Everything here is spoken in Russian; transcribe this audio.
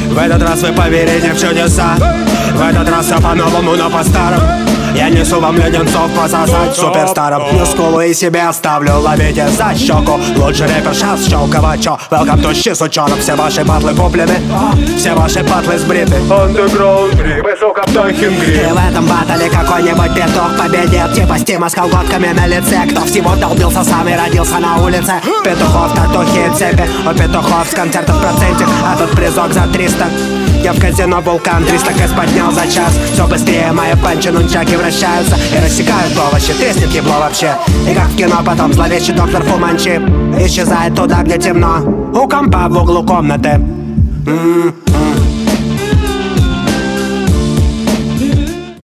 В этот раз вы поверите в чудеса. В этот раз все по-новому, но по-старому. Я несу вам леденцов пососать суперстаром. Мускулы и себе оставлю, ловите за щеку. Лучший рэпер сейчас Щелково, чё? Welcome to щи, сучонок. Все ваши батлы куплены, все ваши батлы сбриты. Underground 3, высоко в Тохингри. И в этом батле какой-нибудь петух победит. Типа Стима с колготками на лице. Кто всего долбился, сам и родился на улице. Петухов, татухи и цепи. У петухов с концертов в проценте, а тут призок за 300. Я в казино Вулкан 300 кэс поднял за час. Все быстрее мои панчи, нунчаки вращаются и рассекают овощи, треснет ебло вообще. И как в кино потом зловещий доктор Фуманчи исчезает туда, где темно, у компа в углу комнаты.